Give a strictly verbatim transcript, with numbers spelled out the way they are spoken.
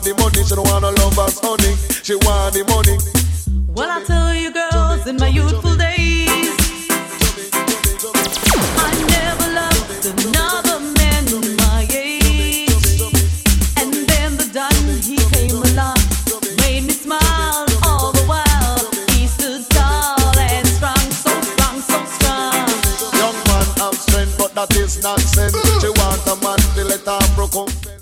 the money, she don't want no lovers, honey. She want the money. Well, I tell you, girls, in my youthful days, I never loved another man my age. And then the Don, he came along, made me smile all the while. He stood tall and strong, so strong, so strong. Young man have strength, but that is nonsense. She want a man to let her broke up.